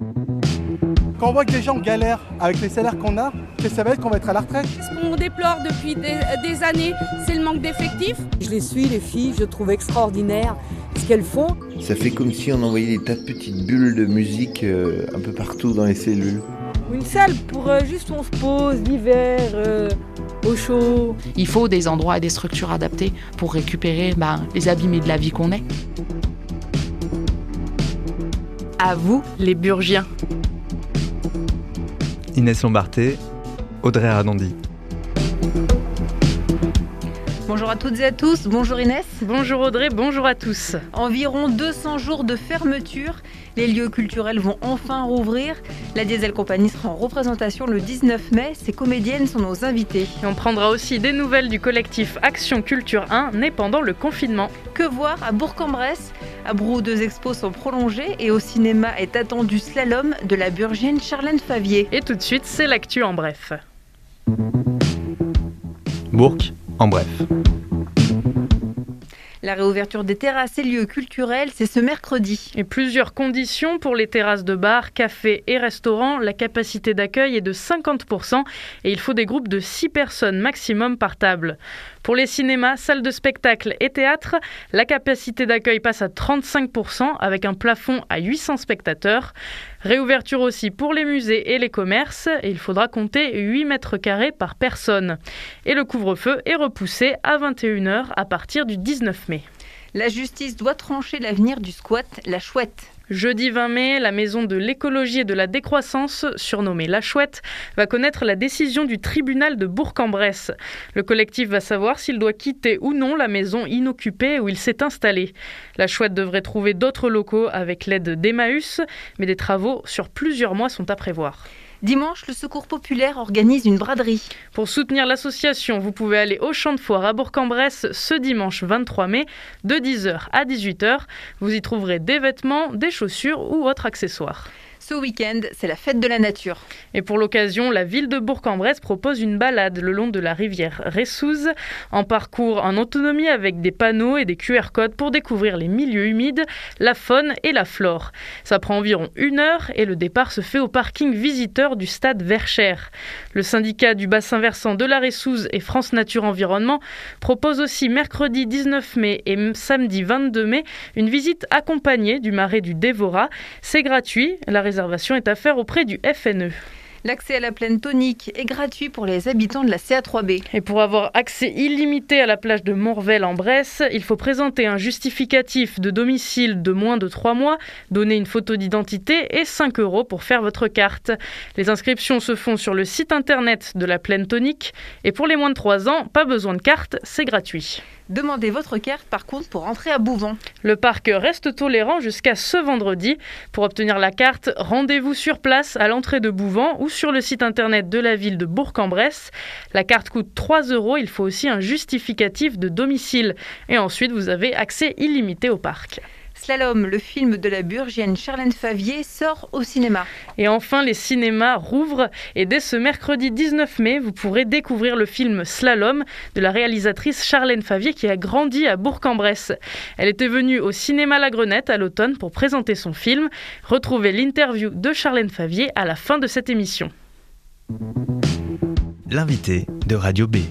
Quand on voit que des gens galèrent avec les salaires qu'on a, que ça va être qu'on va être à la retraite. Ce qu'on déplore depuis des années, c'est le manque d'effectifs. Je les suis, les filles, je trouve extraordinaire ce qu'elles font. Ça fait comme si on envoyait des tas de petites bulles de musique un peu partout dans les cellules. Une salle pour juste on se pose l'hiver, au chaud. Il faut des endroits et des structures adaptées pour récupérer les abîmés de la vie qu'on est. À vous, les Burgiens. Inès Lombarté, Audrey Arnandi. Bonjour à toutes et à tous, bonjour Inès. Bonjour Audrey, bonjour à tous. Environ 200 jours de fermeture, les lieux culturels vont enfin rouvrir. La Diesel Company sera en représentation le 19 mai, ses comédiennes sont nos invitées. Et on prendra aussi des nouvelles du collectif Action Culture 1, né pendant le confinement. Que voir à Bourg-en-Bresse ? À Brou, 2 expos sont prolongées et au cinéma est attendu Slalom de la Burgienne Charlène Favier. Et tout de suite, c'est l'actu en bref. Bourg, en bref. La réouverture des terrasses et lieux culturels, c'est ce mercredi. Et plusieurs conditions pour les terrasses de bars, cafés et restaurants. La capacité d'accueil est de 50% et il faut des groupes de 6 personnes maximum par table. Pour les cinémas, salles de spectacle et théâtres, la capacité d'accueil passe à 35% avec un plafond à 800 spectateurs. Réouverture aussi pour les musées et les commerces et il faudra compter 8 mètres carrés par personne. Et le couvre-feu est repoussé à 21h à partir du 19 mai. La justice doit trancher l'avenir du squat, la Chouette. Jeudi 20 mai, la Maison de l'écologie et de la décroissance, surnommée La Chouette, va connaître la décision du tribunal de Bourg-en-Bresse. Le collectif va savoir s'il doit quitter ou non la maison inoccupée où il s'est installé. La Chouette devrait trouver d'autres locaux avec l'aide d'Emmaüs, mais des travaux sur plusieurs mois sont à prévoir. Dimanche, le Secours populaire organise une braderie. Pour soutenir l'association, vous pouvez aller au champ de foire à Bourg-en-Bresse ce dimanche 23 mai de 10h à 18h. Vous y trouverez des vêtements, des chaussures ou autres accessoires. Ce week-end, c'est la fête de la nature. Et pour l'occasion, la ville de Bourg-en-Bresse propose une balade le long de la rivière Ressouze, en parcours en autonomie avec des panneaux et des QR codes pour découvrir les milieux humides, la faune et la flore. Ça prend environ 1 heure et le départ se fait au parking visiteur du stade Verchères. Le syndicat du bassin versant de la Ressouze et France Nature Environnement propose aussi mercredi 19 mai et samedi 22 mai une visite accompagnée du marais du Dévora. C'est gratuit, la réservation est à faire auprès du FNE. L'accès à la plaine tonique est gratuit pour les habitants de la CA3B. Et pour avoir accès illimité à la plage de Morvel en Bresse, il faut présenter un justificatif de domicile de moins de 3 mois, donner une photo d'identité et 5 € pour faire votre carte. Les inscriptions se font sur le site internet de la plaine tonique. Et pour les moins de 3 ans, pas besoin de carte, c'est gratuit. Demandez votre carte par contre pour entrer à Bouvant. Le parc reste tolérant jusqu'à ce vendredi. Pour obtenir la carte, rendez-vous sur place à l'entrée de Bouvant ou sur le site internet de la ville de Bourg-en-Bresse. La carte coûte 3 €. Il faut aussi un justificatif de domicile. Et ensuite, vous avez accès illimité au parc. Slalom, le film de la Burgienne Charlène Favier, sort au cinéma. Et enfin, les cinémas rouvrent et dès ce mercredi 19 mai, vous pourrez découvrir le film Slalom de la réalisatrice Charlène Favier qui a grandi à Bourg-en-Bresse. Elle était venue au cinéma La Grenette à l'automne pour présenter son film. Retrouvez l'interview de Charlène Favier à la fin de cette émission. L'invité de Radio B.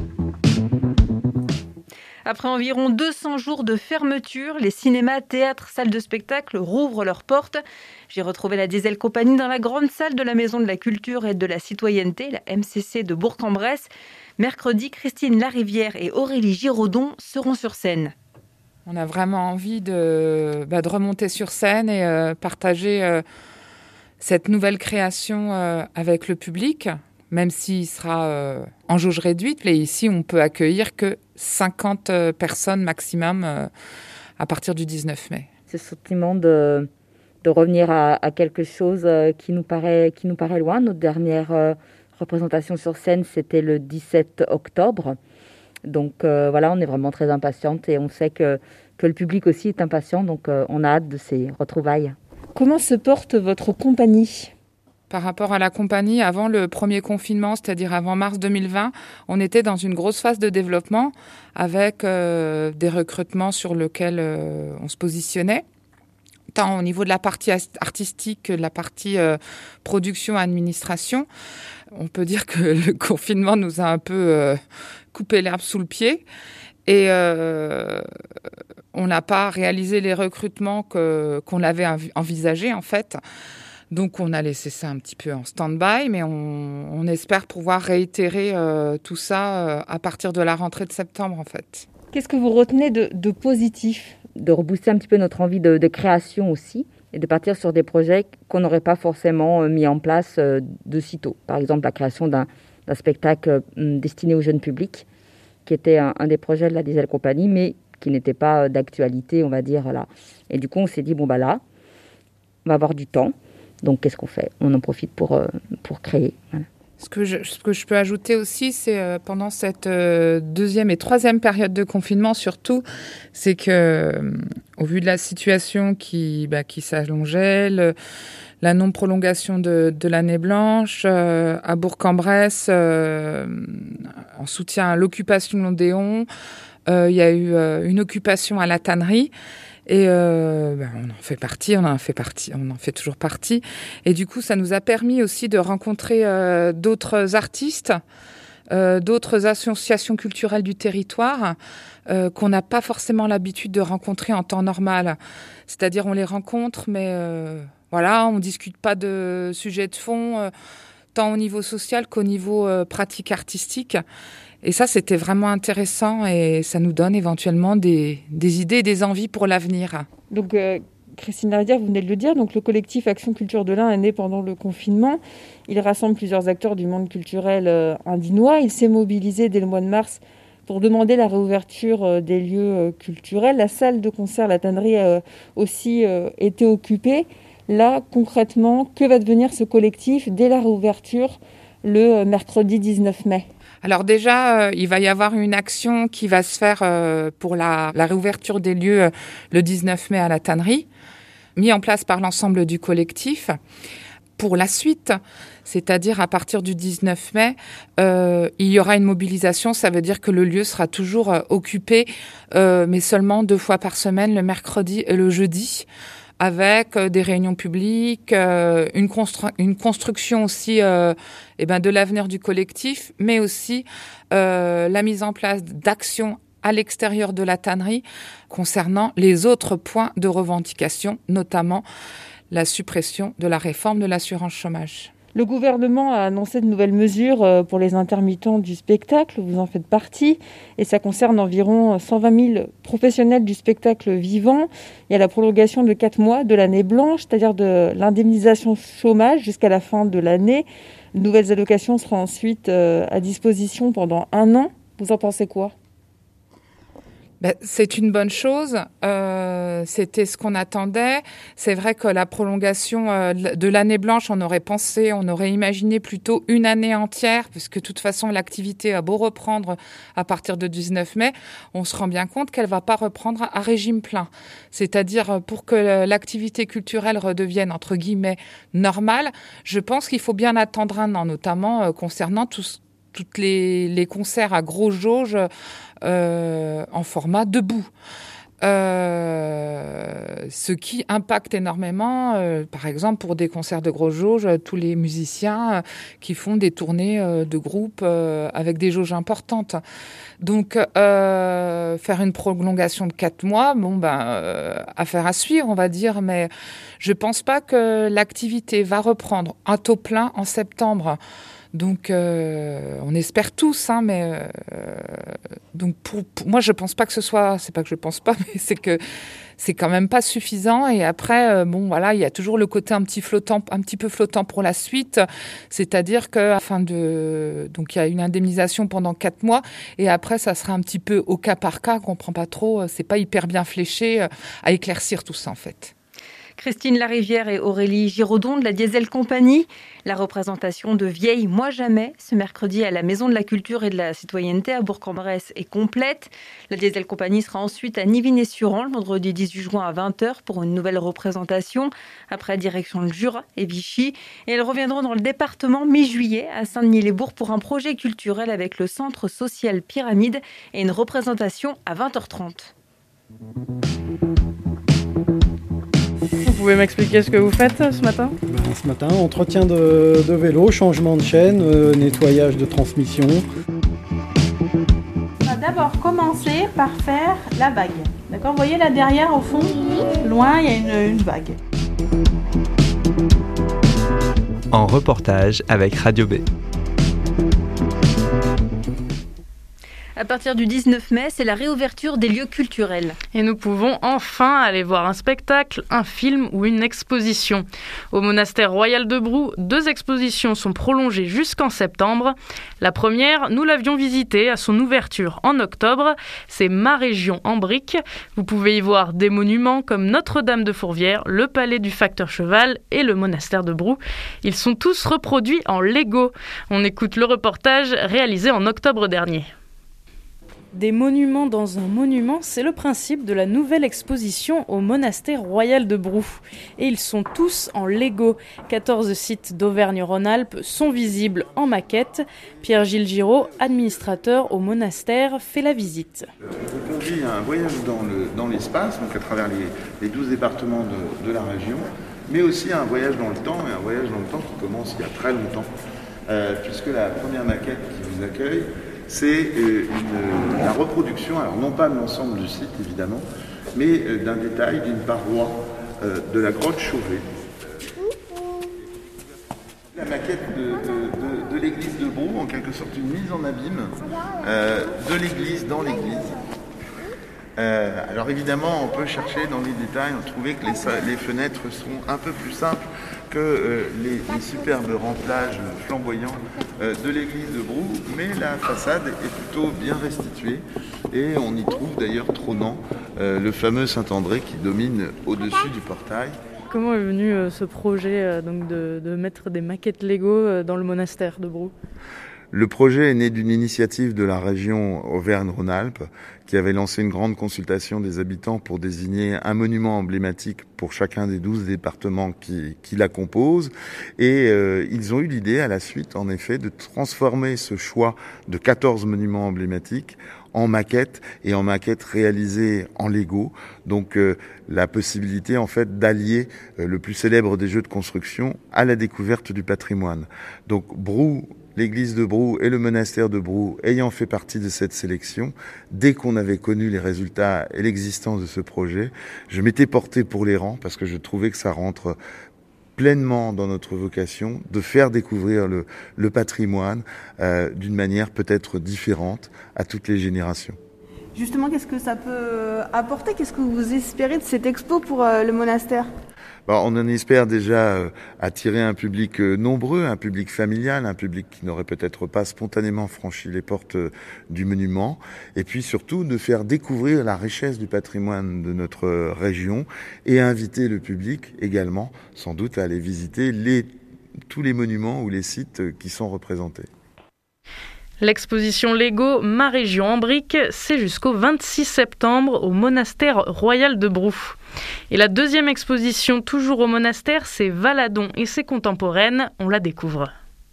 Après environ 200 jours de fermeture, les cinémas, théâtres, salles de spectacle rouvrent leurs portes. J'ai retrouvé la Diesel Company dans la grande salle de la Maison de la Culture et de la Citoyenneté, la MCC de Bourg-en-Bresse. Mercredi, Christine Larivière et Aurélie Giraudon seront sur scène. On a vraiment envie de remonter sur scène et partager cette nouvelle création avec le public, même s'il sera en jauge réduite. Et ici, on peut accueillir que 50 personnes maximum à partir du 19 mai. Ce sentiment de revenir à quelque chose qui nous paraît loin. Notre dernière représentation sur scène, c'était le 17 octobre. Donc voilà, on est vraiment très impatiente et on sait que le public aussi est impatient. Donc on a hâte de ces retrouvailles. Comment se porte votre compagnie ? Par rapport à la compagnie, avant le premier confinement, c'est-à-dire avant mars 2020, on était dans une grosse phase de développement avec des recrutements sur lesquels on se positionnait. tant au niveau de la partie artistique que de la partie production, administration. On peut dire que le confinement nous a un peu coupé l'herbe sous le pied et on n'a pas réalisé les recrutements qu'on avait envisagés en fait. Donc on a laissé ça un petit peu en stand-by, mais on espère pouvoir réitérer tout ça à partir de la rentrée de septembre en fait. Qu'est-ce que vous retenez de positif ? De rebooster un petit peu notre envie de création aussi et de partir sur des projets qu'on n'aurait pas forcément mis en place de sitôt. Par exemple, la création d'un spectacle destiné au jeune public, qui était un des projets de la Diesel Company, mais qui n'était pas d'actualité, on va dire, là. Et du coup, on s'est dit, là, on va avoir du temps. Donc, qu'est-ce qu'on fait ? On en profite pour créer. Voilà. Ce que je peux ajouter aussi, c'est pendant cette deuxième et troisième période de confinement, surtout, c'est que, au vu de la situation qui s'allongeait, la non-prolongation de l'année blanche, à Bourg-en-Bresse, en soutien à l'occupation de l'Odéon, il y a eu une occupation à la tannerie. Et on en fait toujours partie. Et du coup, ça nous a permis aussi de rencontrer d'autres artistes, d'autres associations culturelles du territoire qu'on n'a pas forcément l'habitude de rencontrer en temps normal. C'est-à-dire, on les rencontre, mais on discute pas de sujets de fond, tant au niveau social qu'au niveau pratique artistique. Et ça, c'était vraiment intéressant et ça nous donne éventuellement des idées, des envies pour l'avenir. Donc, Christine Larivière, vous venez de le dire, donc le collectif Action Culture de l'Ain est né pendant le confinement. Il rassemble plusieurs acteurs du monde culturel indinois. Il s'est mobilisé dès le mois de mars pour demander la réouverture des lieux culturels. La salle de concert, la tannerie, a aussi été occupée. Là, concrètement, que va devenir ce collectif dès la réouverture le mercredi 19 mai ? Alors déjà, il va y avoir une action qui va se faire pour la réouverture des lieux le 19 mai à la tannerie, mis en place par l'ensemble du collectif. Pour la suite, c'est-à-dire à partir du 19 mai, il y aura une mobilisation. Ça veut dire que le lieu sera toujours occupé, mais seulement 2 fois par semaine, le mercredi et le jeudi, avec des réunions publiques, une construction aussi de l'avenir du collectif, mais aussi la mise en place d'actions à l'extérieur de la tannerie concernant les autres points de revendication, notamment la suppression de la réforme de l'assurance chômage. Le gouvernement a annoncé de nouvelles mesures pour les intermittents du spectacle, vous en faites partie, et ça concerne environ 120 000 professionnels du spectacle vivant. Il y a la prolongation de 4 mois de l'année blanche, c'est-à-dire de l'indemnisation chômage jusqu'à la fin de l'année. De nouvelles allocations seront ensuite à disposition pendant 1 an. Vous en pensez quoi ? C'est une bonne chose. C'était ce qu'on attendait. C'est vrai que la prolongation de l'année blanche, on aurait imaginé plutôt une année entière, puisque de toute façon, l'activité a beau reprendre à partir de 19 mai, on se rend bien compte qu'elle va pas reprendre à régime plein. C'est-à-dire, pour que l'activité culturelle redevienne, entre guillemets, normale, je pense qu'il faut bien attendre 1 an, notamment concernant tous les concerts à gros jauge en format debout. Ce qui impacte énormément, par exemple, pour des concerts de grosses jauges, tous les musiciens qui font des tournées de groupe avec des jauges importantes. Donc, faire une prolongation de 4 mois, affaire à suivre, on va dire, mais je pense pas que l'activité va reprendre à taux plein en septembre. Donc, on espère tous, mais donc pour moi, je pense pas que ce soit. C'est pas que je pense pas, mais c'est que c'est quand même pas suffisant. Et après, il y a toujours le côté un petit peu flottant pour la suite. C'est-à-dire que donc il y a une indemnisation pendant 4 mois, et après, ça sera un petit peu au cas par cas. On comprend pas trop. C'est pas hyper bien fléché à éclaircir tout ça en fait. Christine Larivière et Aurélie Giraudon de la Diesel Company. La représentation de Vieille Moi Jamais, ce mercredi à la Maison de la Culture et de la Citoyenneté à Bourg-en-Bresse, est complète. La Diesel Company sera ensuite à Nivigné-sur-An le vendredi 18 juin à 20h pour une nouvelle représentation, après direction le Jura et Vichy. Et elles reviendront dans le département mi-juillet à Saint-Denis-les-Bourgs pour un projet culturel avec le Centre social Pyramide et une représentation à 20h30. pouvez m'expliquer ce que vous faites ce matin ? Ce matin, entretien de vélo, changement de chaîne, nettoyage de transmission. On va d'abord commencer par faire la vague. D'accord ? Vous voyez là derrière au fond, loin, il y a une vague. En reportage avec Radio B. À partir du 19 mai, c'est la réouverture des lieux culturels. Et nous pouvons enfin aller voir un spectacle, un film ou une exposition. Au monastère royal de Brou, 2 expositions sont prolongées jusqu'en septembre. La première, nous l'avions visitée à son ouverture en octobre. C'est Ma Région en briques. Vous pouvez y voir des monuments comme Notre-Dame de Fourvière, le palais du facteur cheval et le monastère de Brou. Ils sont tous reproduits en Lego. On écoute le reportage réalisé en octobre dernier. Des monuments dans un monument, c'est le principe de la nouvelle exposition au monastère royal de Brou. Et ils sont tous en Lego. 14 sites d'Auvergne-Rhône-Alpes sont visibles en maquette. Pierre-Gilles Giraud, administrateur au monastère, fait la visite. On conduit un voyage dans l'espace, donc à travers les 12 départements de la région, mais aussi un voyage dans le temps, et un voyage dans le temps qui commence il y a très longtemps, puisque la première maquette qui vous accueille, c'est la reproduction, alors non pas de l'ensemble du site évidemment, mais d'un détail d'une paroi de la grotte Chauvet. La maquette de l'église de Brou, en quelque sorte une mise en abîme de l'église dans l'église. Alors évidemment, on peut chercher dans les détails, on trouvait que les fenêtres sont un peu plus simples que les superbes remplages flamboyants de l'église de Brou, mais la façade est plutôt bien restituée et on y trouve d'ailleurs trônant le fameux Saint-André qui domine au-dessus du portail. Comment est venu ce projet donc de mettre des maquettes Lego dans le monastère de Brou ? Le projet est né d'une initiative de la région Auvergne-Rhône-Alpes qui avait lancé une grande consultation des habitants pour désigner un monument emblématique pour chacun des 12 départements qui la composent. Et ils ont eu l'idée à la suite, en effet, de transformer ce choix de 14 monuments emblématiques en maquettes et en maquettes réalisées en Lego. Donc la possibilité en fait d'allier le plus célèbre des jeux de construction à la découverte du patrimoine. Donc Brou, l'église de Brou et le monastère de Brou ayant fait partie de cette sélection, dès qu'on avait connu les résultats et l'existence de ce projet, je m'étais porté pour les rangs parce que je trouvais que ça rentre pleinement dans notre vocation de faire découvrir le patrimoine d'une manière peut-être différente à toutes les générations. Justement, qu'est-ce que ça peut apporter ? Qu'est-ce que vous espérez de cette expo pour le monastère ? On en espère déjà attirer un public nombreux, un public familial, un public qui n'aurait peut-être pas spontanément franchi les portes du monument, et puis surtout de faire découvrir la richesse du patrimoine de notre région et inviter le public également, sans doute, à aller visiter tous les monuments ou les sites qui sont représentés. L'exposition Lego Ma Région en briques, c'est jusqu'au 26 septembre au monastère royal de Brou. Et la deuxième exposition, toujours au monastère, c'est Valadon et ses contemporaines. On la découvre.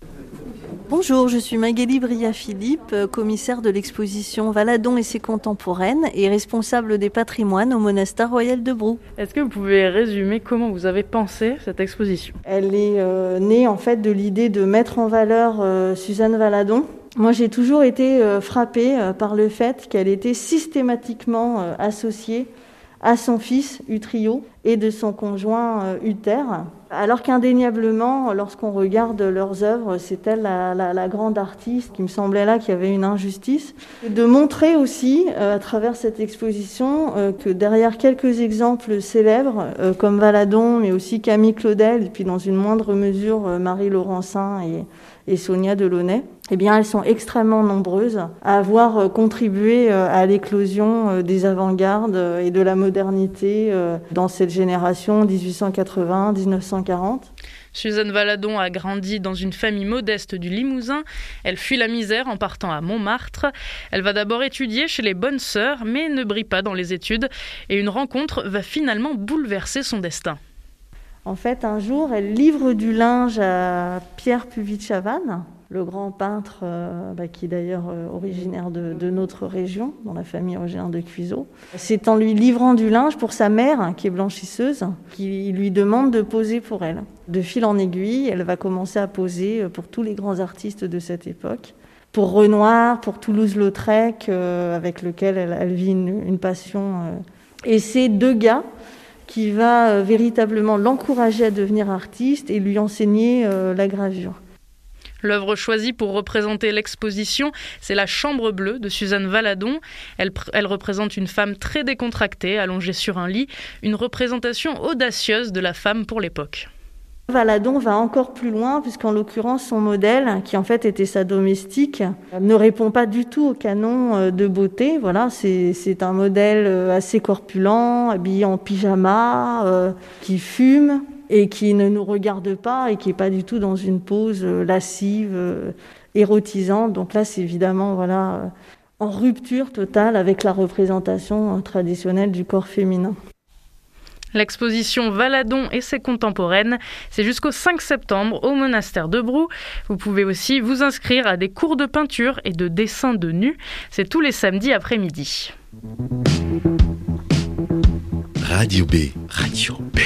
Bonjour, je suis Magali Bria-Philippe, commissaire de l'exposition Valadon et ses contemporaines et responsable des patrimoines au monastère royal de Brou. Est-ce que vous pouvez résumer comment vous avez pensé cette exposition ? Elle est née en fait de l'idée de mettre en valeur Suzanne Valadon. Moi, j'ai toujours été frappée par le fait qu'elle était systématiquement associée à son fils Utrio et de son conjoint Uther. Alors qu'indéniablement, lorsqu'on regarde leurs œuvres, c'est elle la grande artiste, qui me semblait là qu'il y avait une injustice. Et de montrer aussi, à travers cette exposition, que derrière quelques exemples célèbres, comme Valadon, mais aussi Camille Claudel, et puis dans une moindre mesure Marie Laurencin et Sonia Delaunay, eh bien, elles sont extrêmement nombreuses à avoir contribué à l'éclosion des avant-gardes et de la modernité dans cette génération 1880-1940. Suzanne Valadon a grandi dans une famille modeste du Limousin. Elle fuit la misère en partant à Montmartre. Elle va d'abord étudier chez les Bonnes Sœurs, mais ne brille pas dans les études. Et une rencontre va finalement bouleverser son destin. En fait, un jour, elle livre du linge à Pierre Puvis de Chavannes. le grand peintre, qui est d'ailleurs originaire de notre région, dont la famille est originaire de Cuiseaux. C'est en lui livrant du linge pour sa mère, qui est blanchisseuse, qu'il lui demande de poser pour elle. De fil en aiguille, elle va commencer à poser pour tous les grands artistes de cette époque. Pour Renoir, pour Toulouse-Lautrec, avec lequel elle vit une passion. Et c'est 2 gars qui va véritablement l'encourager à devenir artiste et lui enseigner la gravure. L'œuvre choisie pour représenter l'exposition, c'est La Chambre bleue de Suzanne Valadon. Elle représente une femme très décontractée, allongée sur un lit, une représentation audacieuse de la femme pour l'époque. Valadon va encore plus loin, puisqu'en l'occurrence, son modèle, qui en fait était sa domestique, ne répond pas du tout au canon de beauté. Voilà, c'est un modèle assez corpulent, habillé en pyjama, qui fume et qui ne nous regarde pas et qui n'est pas du tout dans une pose lascive, érotisante. Donc là, c'est évidemment en rupture totale avec la représentation traditionnelle du corps féminin. L'exposition Valadon et ses contemporaines, c'est jusqu'au 5 septembre au monastère de Brou. Vous pouvez aussi vous inscrire à des cours de peinture et de dessin de nus. C'est tous les samedis après-midi. Radio B. Radio B.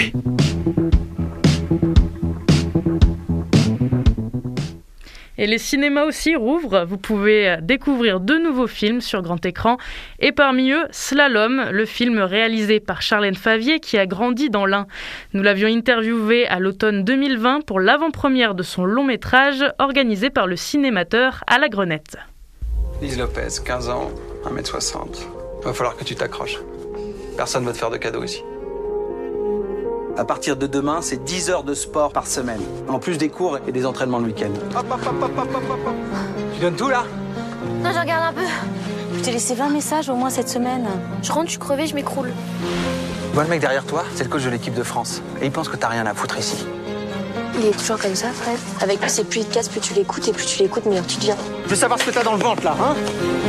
Et les cinémas aussi rouvrent. Vous pouvez découvrir 2 nouveaux films sur grand écran. Et parmi eux, Slalom, le film réalisé par Charlène Favier qui a grandi dans l'Ain. Nous l'avions interviewé à l'automne 2020 pour l'avant-première de son long métrage organisé par le cinémateur à la Grenette. Lise Lopez, 15 ans, 1m60. Va falloir que tu t'accroches. Personne ne va te faire de cadeaux ici. À partir de demain, c'est 10 heures de sport par semaine. En plus des cours et des entraînements le week-end. Hop, hop, hop, hop, hop, hop, hop. Tu donnes tout, là? Non, je regarde un peu. Je t'ai laissé 20 messages au moins cette semaine. Je rentre, je suis crevée, je m'écroule. Tu vois le mec derrière toi? C'est le coach de l'équipe de France. Et il pense que t'as rien à foutre ici. Il est toujours comme ça, Fred. Avec lui, c'est plus il te casse, plus tu l'écoutes, et plus tu l'écoutes, meilleur tu deviens. Je veux savoir ce que t'as dans le ventre, là, hein?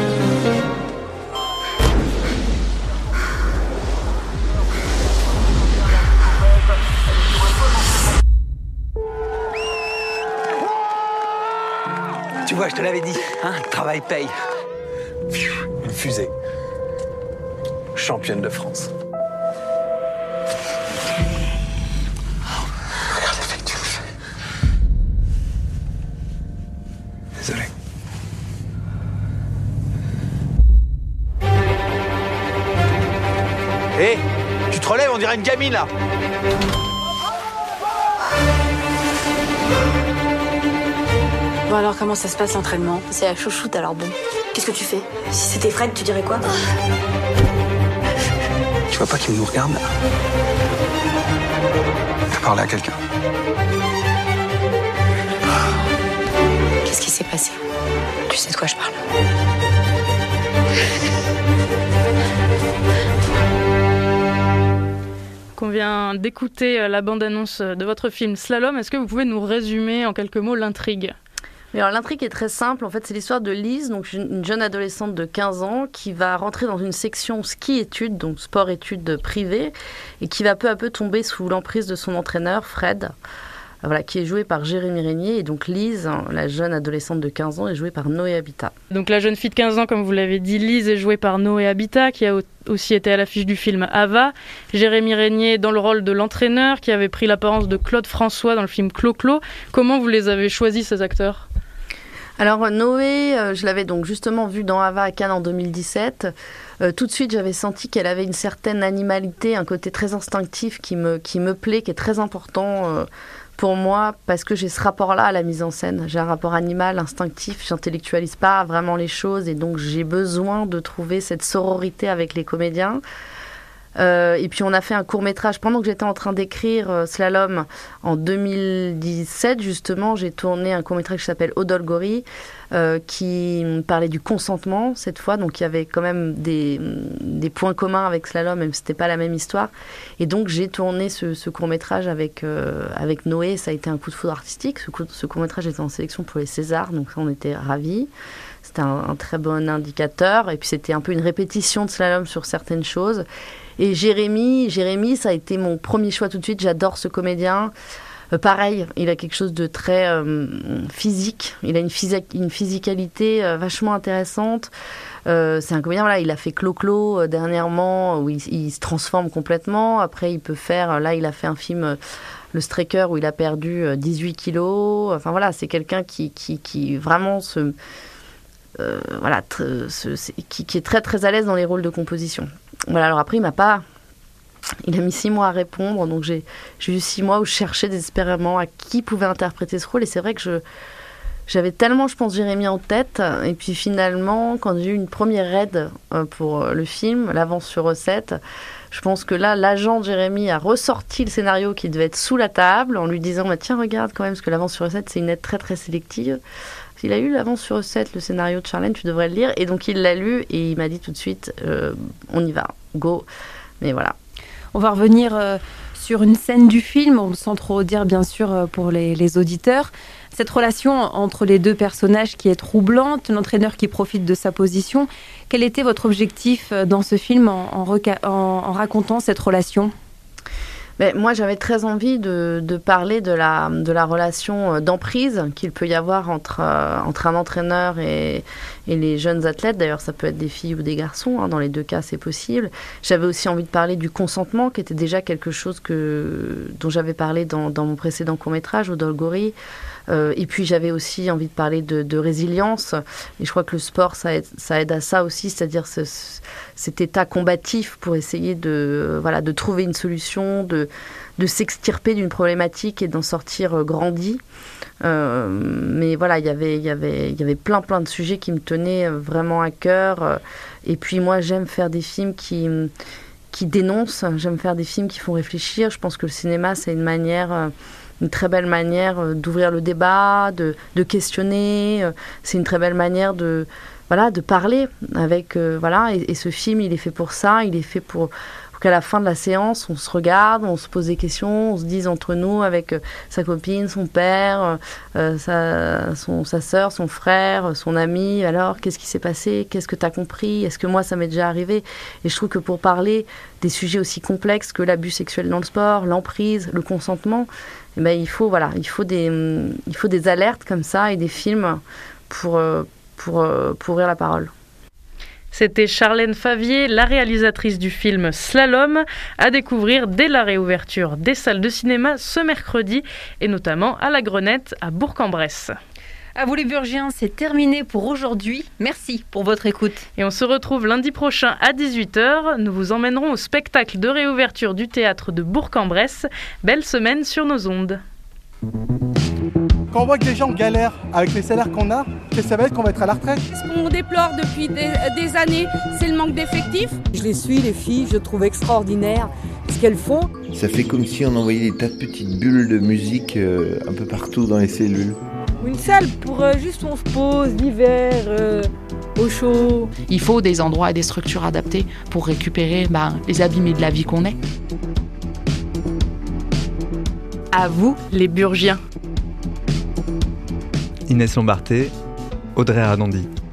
Tu vois, je te l'avais dit, hein, le travail paye. Une fusée. Championne de France. Regarde l'effet que tu me fais. Désolé. Hé, tu te relèves, on dirait une gamine, là. Bon alors, comment ça se passe l'entraînement? C'est la chouchoute, alors bon. Qu'est-ce que tu fais? Si c'était Fred, tu dirais quoi? Tu vois pas qu'il nous regarde, là? T'as parlé à quelqu'un? Qu'est-ce qui s'est passé? Tu sais de quoi je parle? On vient d'écouter la bande-annonce de votre film Slalom. Est-ce que vous pouvez nous résumer en quelques mots l'intrigue? Alors, l'intrigue est très simple. En fait, c'est l'histoire de Lise, donc une jeune adolescente de 15 ans qui va rentrer dans une section ski-études, donc sport-études privée, et qui va peu à peu tomber sous l'emprise de son entraîneur, Fred, qui est joué par Jérémy Régnier. Et donc Lise, la jeune adolescente de 15 ans, est jouée par Noé Habitat. Donc la jeune fille de 15 ans, comme vous l'avez dit, Lise est jouée par Noé Habitat, qui a aussi été à l'affiche du film Ava. Jérémy Régnier dans le rôle de l'entraîneur, qui avait pris l'apparence de Claude François dans le film Clo-Clo. Comment vous les avez choisis, ces acteurs ? Alors Noé, je l'avais donc justement vue dans Ava à Cannes en 2017. Tout de suite, j'avais senti qu'elle avait une certaine animalité, un côté très instinctif qui me plaît, qui est très important pour moi, parce que j'ai ce rapport-là à la mise en scène. J'ai un rapport animal, instinctif, j'intellectualise pas vraiment les choses, et donc j'ai besoin de trouver cette sororité avec les comédiens. Et puis on a fait un court-métrage pendant que j'étais en train d'écrire Slalom en 2017 justement. J'ai tourné un court-métrage qui s'appelle Odolgori qui parlait du consentement cette fois, donc il y avait quand même des points communs avec Slalom, même si c'était pas la même histoire. Et donc j'ai tourné ce court-métrage avec Noé. Ça a été un coup de foudre artistique. Ce court-métrage était en sélection pour les Césars, donc on était ravis. C'était un très bon indicateur, et puis c'était un peu une répétition de Slalom sur certaines choses. Et Jérémy, ça a été mon premier choix tout de suite. J'adore ce comédien. Pareil, il a quelque chose de très physique. Il a une physicalité vachement intéressante. C'est un comédien, voilà, il a fait Clo-Clo dernièrement, où il se transforme complètement. Après, il peut faire... Là, il a fait un film, Le Straker, où il a perdu 18 kilos. Enfin, voilà, c'est quelqu'un qui vraiment qui est très, très à l'aise dans les rôles de composition. Voilà, alors après, il a mis 6 mois à répondre, donc j'ai eu 6 mois où je cherchais désespérément à qui pouvait interpréter ce rôle, et c'est vrai que j'avais tellement, je pense, Jérémy en tête, et puis finalement, quand j'ai eu une première raid pour le film, l'avance sur recette, je pense que là, l'agent de Jérémy a ressorti le scénario qui devait être sous la table, en lui disant « Tiens, regarde quand même, parce que l'avance sur recette, c'est une aide très très sélective. Il a eu l'avance sur recette, le scénario de Charlène, tu devrais le lire. » Et donc il l'a lu, et il m'a dit tout de suite « On y va, go !» Mais voilà. On va revenir sur une scène du film, sans trop dire bien sûr pour les auditeurs. Cette relation entre les deux personnages qui est troublante, l'entraîneur qui profite de sa position. Quel était votre objectif dans ce film en racontant cette relation ? Moi, j'avais très envie de parler de la relation d'emprise qu'il peut y avoir entre un entraîneur et les jeunes athlètes. D'ailleurs, ça peut être des filles ou des garçons. Hein, dans les deux cas, c'est possible. J'avais aussi envie de parler du consentement, qui était déjà quelque chose dont j'avais parlé dans mon précédent court-métrage, au Dolgory. Et puis, j'avais aussi envie de parler de résilience. Et je crois que le sport, ça aide à ça aussi, c'est-à-dire cet état combatif pour essayer de trouver une solution, de s'extirper d'une problématique et d'en sortir grandi. Mais voilà, il y avait plein de sujets qui me tenaient vraiment à cœur. Et puis moi, j'aime faire des films qui dénoncent, j'aime faire des films qui font réfléchir. Je pense que le cinéma, c'est une très belle manière d'ouvrir le débat, de questionner. C'est une très belle manière de parler avec... Et ce film, il est fait pour ça. Il est fait pour qu'à la fin de la séance, on se regarde, on se pose des questions, on se dise entre nous, avec sa copine, son père, sa sœur, son frère, son ami, alors qu'est-ce qui s'est passé, qu'est-ce que tu as compris, est-ce que moi ça m'est déjà arrivé? Et je trouve que pour parler des sujets aussi complexes que l'abus sexuel dans le sport, l'emprise, le consentement, il faut des alertes comme ça et des films pour ouvrir la parole. C'était Charlène Favier, la réalisatrice du film Slalom, à découvrir dès la réouverture des salles de cinéma ce mercredi, et notamment à la Grenette à Bourg-en-Bresse. À vous les Burgiens, c'est terminé pour aujourd'hui. Merci pour votre écoute. Et on se retrouve lundi prochain à 18h. Nous vous emmènerons au spectacle de réouverture du théâtre de Bourg-en-Bresse. Belle semaine sur nos ondes. Quand on voit que les gens galèrent avec les salaires qu'on a, qu'est-ce que ça va être qu'on va être à la retraite? Ce qu'on déplore depuis des années, c'est le manque d'effectifs. Je les suis, les filles, je trouve extraordinaire ce qu'elles font. Ça fait comme si on envoyait des tas de petites bulles de musique un peu partout dans les cellules. Une salle pour juste où on se pose l'hiver, au chaud. Il faut des endroits et des structures adaptées pour récupérer les abîmés de la vie qu'on est. À vous, les Burgiens. Inès Lombarté, Audrey Radondi.